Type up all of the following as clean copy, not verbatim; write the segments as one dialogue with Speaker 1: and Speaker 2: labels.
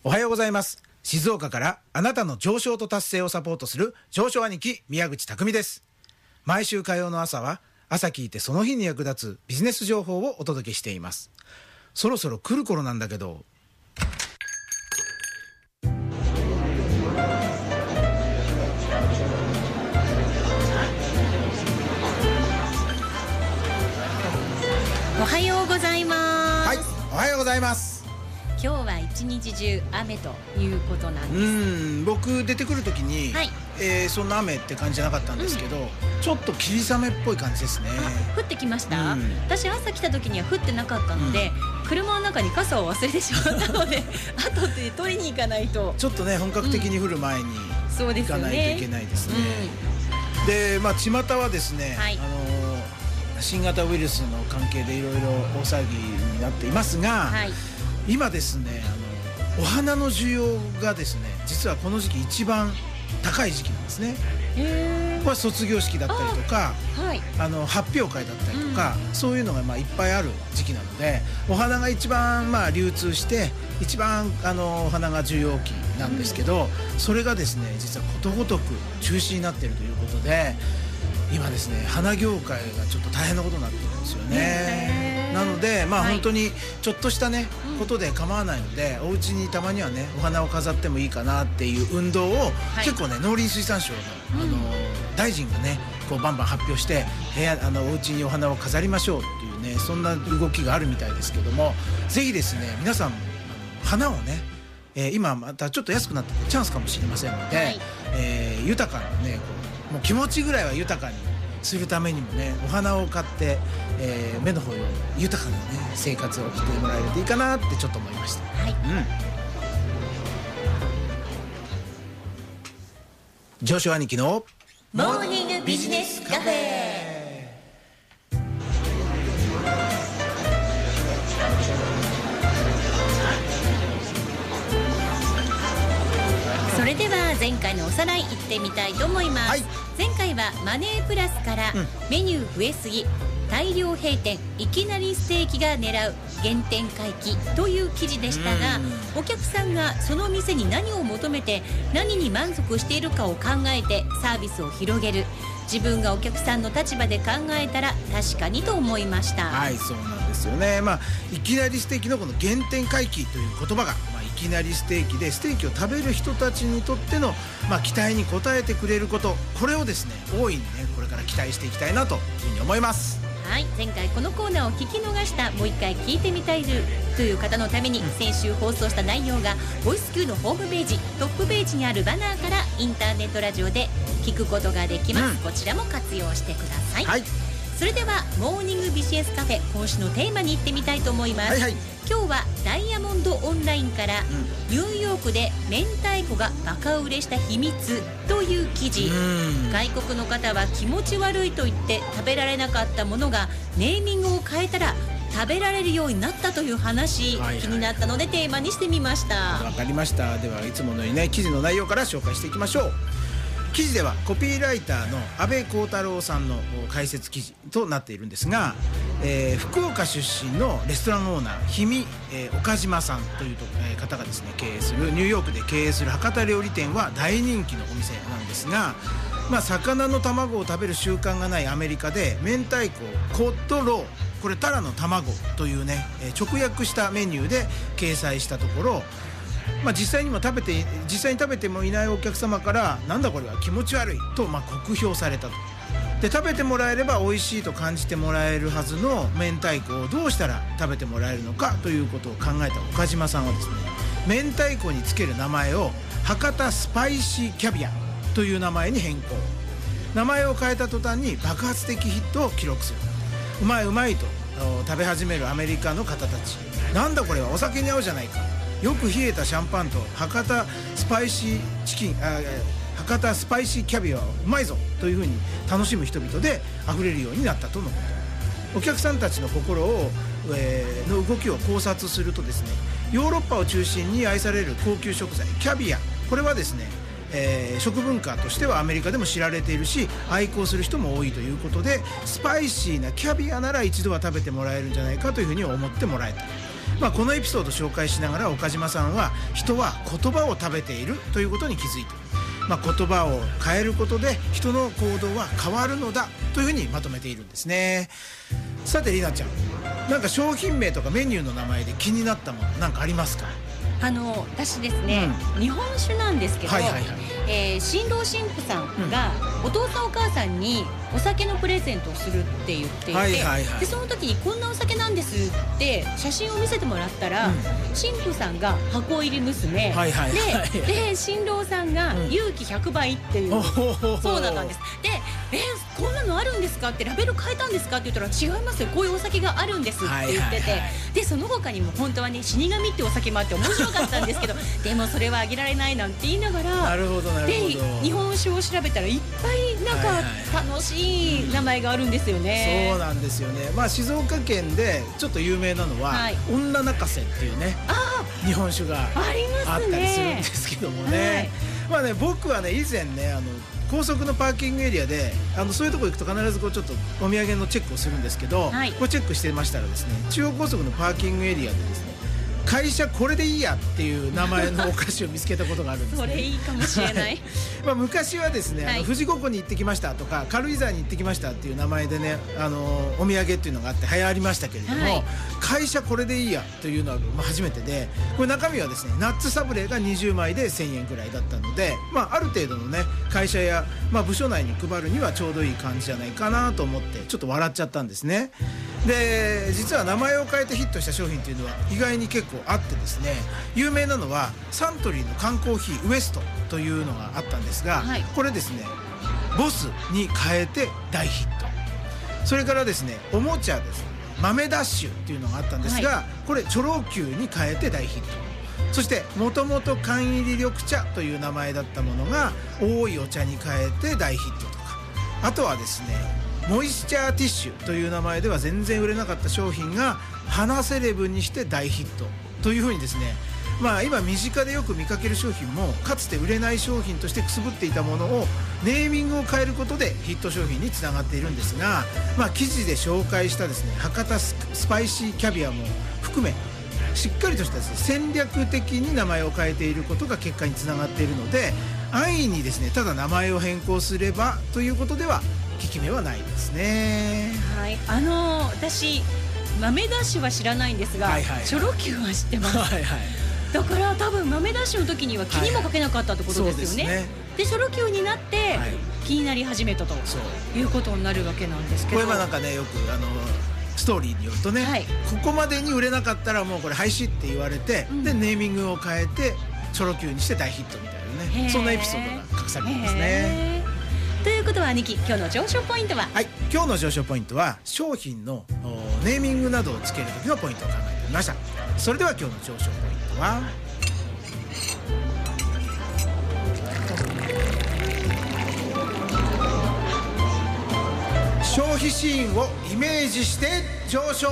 Speaker 1: おはようございます。静岡からあなたの上昇と達成をサポートする上昇兄貴宮口匠です。毎週火曜の朝は朝聞いてその日に役立つビジネス情報をお届けしています。そろそろ来る頃なんだけど、
Speaker 2: おはようございます。
Speaker 1: はい、おはようございます。
Speaker 2: 今日は一日中雨ということなんです。
Speaker 1: 僕出てくる時に、
Speaker 2: はい、
Speaker 1: そんな雨って感じじゃなかったんですけど、ちょっと霧雨っぽい感じですね。
Speaker 2: 降ってきました、私朝来た時には降ってなかったので、車の中に傘を忘れてしまったので後で取りに行かないと、
Speaker 1: ちょっとね本格的に降る前に行かないといけないですね。で、巷はですね、はい、新型ウイルスの関係でいろいろ大騒ぎになっていますが、はい、今ですねお花の需要がですね実はこの時期一番高い時期なんですね。これ卒業式だったりとか、はい、発表会だったりとか、そういうのがいっぱいある時期なので、お花が一番流通して一番お花が需要期なんですけど、それがですね実はことごとく中止になっているということで、今ですね花業界がちょっと大変なことになってるんですよね。なので本当にちょっとしたねことで構わないので、お家にたまにはねお花を飾ってもいいかなっていう運動を、結構ね農林水産省の大臣がねこうバンバン発表して、お家にお花を飾りましょうっていうね、そんな動きがあるみたいですけども、ぜひですね皆さん花をね、今またちょっと安くなっててチャンスかもしれませんので、豊かなねもう気持ちぐらいは豊かにするためにもね、お花を買って、目の保養豊かなね生活を送ってもらえるといいかなってちょっと思いました。はい、上昇兄貴の
Speaker 2: モーニングビジネスカフェ。それでは前回のおさらいいってみたいと思います。はい、前回はマネープラスからメニュー増えすぎ、大量閉店、いきなりステーキが狙う原点回帰という記事でしたが、お客さんがその店に何を求めて何に満足しているかを考えてサービスを広げる。自分がお客さんの立場で考えたら確かにと思いました。
Speaker 1: はい、そうなんですよね。いきなりステーキのこの原点回帰という言葉が、いきなりステーキでステーキを食べる人たちにとっての、期待に応えてくれること、これをですね大いにねこれから期待していきたいなというふうに思います。
Speaker 2: はい、前回このコーナーを聞き逃した、もう一回聞いてみたいという方のために、先週放送した内容がボイス Q のホームページトップページにあるバナーからインターネットラジオで聞くことができます。こちらも活用してください。はい、それではモーニングビジネスカフェ、今週のテーマに行ってみたいと思います。今日はダイヤモンドオンラインから、ニューヨークで明太子がバカ売れした秘密という記事。外国の方は気持ち悪いと言って食べられなかったものがネーミングを変えたら食べられるようになったという話、気になったのでテーマにしてみました。
Speaker 1: わかりました。ではいつものようにね記事の内容から紹介していきましょう。記事ではコピーライターの安倍光太郎さんの解説記事となっているんですが、福岡出身のレストランオーナー氷見、岡島さんという方がですね経営するニューヨークで経営する博多料理店は大人気のお店なんですが、魚の卵を食べる習慣がないアメリカで明太子コッドロー、これタラの卵というね直訳したメニューで掲載したところ、実際に食べてもいないお客様からなんだこれは気持ち悪いと酷評されたと。で食べてもらえれば美味しいと感じてもらえるはずの明太子をどうしたら食べてもらえるのかということを考えた岡島さんはですね、明太子につける名前を博多スパイシーキャビアという名前に変更。名前を変えた途端に爆発的ヒットを記録する。うまいうまいと食べ始めるアメリカの方たち、なんだこれはお酒に合うじゃないか、よく冷えたシャンパンと博多スパイシー博多スパイシーキャビアはうまいぞというふうに楽しむ人々で溢れるようになったとのこと。お客さんたちの心を、の動きを考察するとですね、ヨーロッパを中心に愛される高級食材キャビア、これはですね、食文化としてはアメリカでも知られているし愛好する人も多いということで、スパイシーなキャビアなら一度は食べてもらえるんじゃないかというふうに思ってもらえた。 このエピソードを紹介しながら岡島さんは人は言葉を食べているということに気づいている、言葉を変えることで人の行動は変わるのだというふうにまとめているんですね。さてりなちゃん、なんか商品名とかメニューの名前で気になったものなんかありますか？
Speaker 2: 私ですね、日本酒なんですけど、新郎新婦さんがお父さんお母さんにお酒のプレゼントをするって言っていて、でその時にこんなお酒なんですって写真を見せてもらったら、新婦さんが箱入り娘、で新郎さんが勇気100倍っていう、そうだったんです。でこんなのあるんですかってラベル変えたんですかって言ったら違いますよ、こういうお酒があるんですって言ってて、でその他にも本当はね死神ってお酒もあって面白かったんですけどでもそれはあげられないなんて言いながら、
Speaker 1: なるほどなるほど。で
Speaker 2: 日本酒を調べたらいっぱいなんか楽しい名前があるんですよね。
Speaker 1: そうなんですよね。静岡県でちょっと有名なのは、女泣かせっていうね日本酒があったりするんですけどもね、僕はね以前ね高速のパーキングエリアでそういうとこ行くと必ずちょっとお土産のチェックをするんですけど、これチェックしてましたらですね、中央高速のパーキングエリアでですね、会社これでいいやっていう名前のお菓子を見つけたことがあるんですね。
Speaker 2: それいいかもしれない
Speaker 1: 昔はですね、富士五湖に行ってきましたとか軽井沢に行ってきましたっていう名前でねお土産っていうのがあって流行りましたけれども、会社これでいいやというのは初めてで、これ中身はですねナッツサブレが20枚で1000円くらいだったので、ある程度のね会社や、部署内に配るにはちょうどいい感じじゃないかなと思ってちょっと笑っちゃったんですね。で実は名前を変えてヒットした商品っていうのは意外に結構あってですね、有名なのはサントリーの缶コーヒーウエストというのがあったんですが、これですねボスに変えて大ヒット。それからですねおもちゃですね豆ダッシュっていうのがあったんですが、これチョロ Q に変えて大ヒット。そしてもともと缶入り緑茶という名前だったものが多いお茶に変えて大ヒットとか、あとはですねモイスチャーティッシュという名前では全然売れなかった商品が花セレブにして大ヒットというふうにですね、今身近でよく見かける商品もかつて売れない商品としてくすぶっていたものをネーミングを変えることでヒット商品につながっているんですが、記事で紹介したですね博多スパイシーキャビアも含めしっかりとしたですね戦略的に名前を変えていることが結果につながっているので、安易にですねただ名前を変更すればということでは効き目はないですね。
Speaker 2: 私豆ダッシュは知らないんですが、チョロ Q は知ってます。だから多分豆ダッシュの時には気にもかけなかったってことですよね。でチョロ Q になって気になり始めたということになるわけなんですけど、
Speaker 1: これはなんかねよくストーリーによるとね、ここまでに売れなかったらもうこれ廃止って言われて、でネーミングを変えてチョロ Q にして大ヒットみたいなね、そんなエピソードが隠されていますね。
Speaker 2: ということは兄貴、今日の上昇ポイントは？
Speaker 1: 今日の上昇ポイントは商品のネーミングなどをつける時のポイントを考えてみました。それでは今日の上昇ポイントは消費シーンをイメージして上昇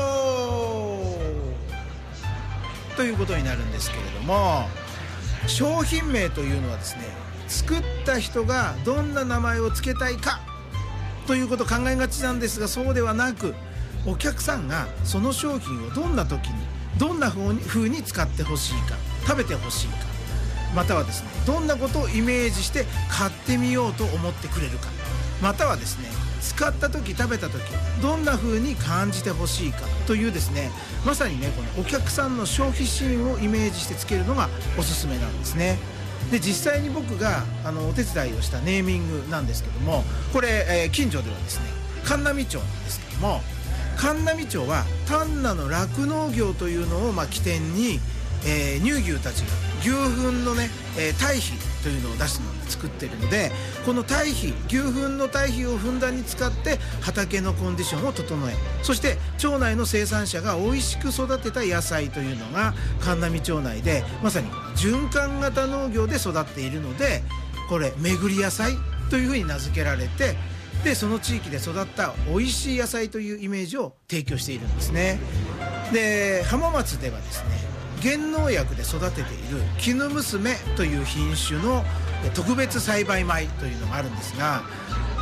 Speaker 1: ということになるんですけれども、商品名というのはですね作った人がどんな名前を付けたいかということを考えがちなんですが、そうではなくお客さんがその商品をどんな時にどんな風に使ってほしいか、食べてほしいか、またはですねどんなことをイメージして買ってみようと思ってくれるか、またはですね使った時食べた時どんな風に感じてほしいかというですね、まさにねこのお客さんの消費シーンをイメージしてつけるのがおすすめなんですね。で実際に僕がお手伝いをしたネーミングなんですけども、これ、近所ではですね神波町なんですけども、神波町は丹那の酪農業というのを起点に、乳牛たちが牛糞のね、堆肥というのを出すのに作っているので、この堆肥牛糞の堆肥をふんだんに使って畑のコンディションを整え、そして町内の生産者が美味しく育てた野菜というのが神波町内でまさに循環型農業で育っているので、これ巡り野菜というふうに名付けられて、でその地域で育った美味しい野菜というイメージを提供しているんですね。で浜松ではですね減農薬で育てている絹娘という品種の特別栽培米というのがあるんですが、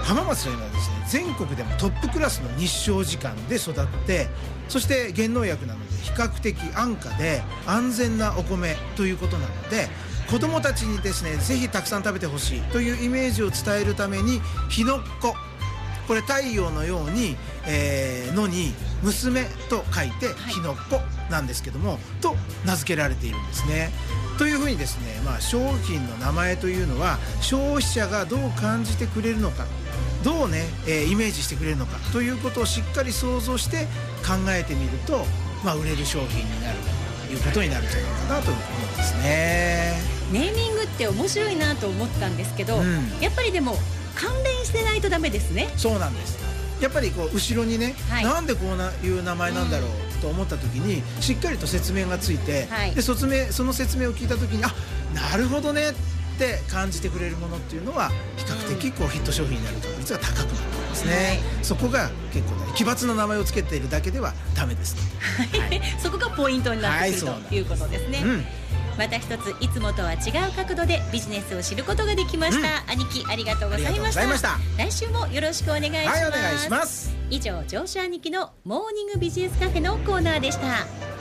Speaker 1: 浜松というのはですね、全国でもトップクラスの日照時間で育って、そして減農薬なので比較的安価で安全なお米ということなので、子どもたちにですねぜひたくさん食べてほしいというイメージを伝えるために、ひのっこ、これ太陽のように、のに娘と書いてひのっこなんですけども、と名付けられているんですね。というふうにですね、商品の名前というのは消費者がどう感じてくれるのか、どうね、イメージしてくれるのかということをしっかり想像して考えてみると、売れる商品になるということになるんじゃないかなと思うんですね。
Speaker 2: ネーミングって面白いなと思ったんですけど、やっぱりでも関連してないとダメですね。
Speaker 1: そうなんです。やっぱりこう後ろにね、なんでこういう名前なんだろうと思った時にしっかりと説明がついて、でその説明を聞いた時になるほどねって感じてくれるものっていうのは比較的こうヒット商品になる確率が高くなっていますね。そこが結構ね、奇抜な名前をつけているだけではダメですね。
Speaker 2: そこがポイントになってくる、ということですね。また一ついつもとは違う角度でビジネスを知ることができました。兄貴ありがとうございました。来週もよろしくお願いします。
Speaker 1: お願いします。
Speaker 2: 以上、上司兄貴のモーニングビジネスカフェのコーナーでした。